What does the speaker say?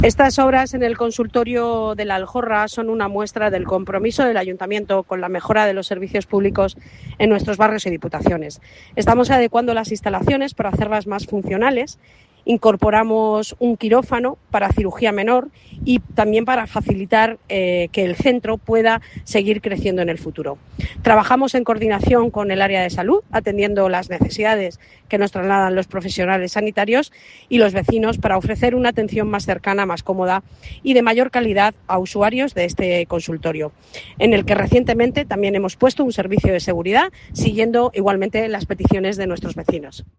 Estas obras en el consultorio de La Aljorra son una muestra del compromiso del Ayuntamiento con la mejora de los servicios públicos en nuestros barrios y diputaciones. Estamos adecuando las instalaciones para hacerlas más funcionales. Incorporamos un quirófano para cirugía menor y también para facilitar que el centro pueda seguir creciendo en el futuro. Trabajamos en coordinación con el área de salud, atendiendo las necesidades que nos trasladan los profesionales sanitarios y los vecinos para ofrecer una atención más cercana, más cómoda y de mayor calidad a usuarios de este consultorio, en el que recientemente también hemos puesto un servicio de seguridad, siguiendo igualmente las peticiones de nuestros vecinos.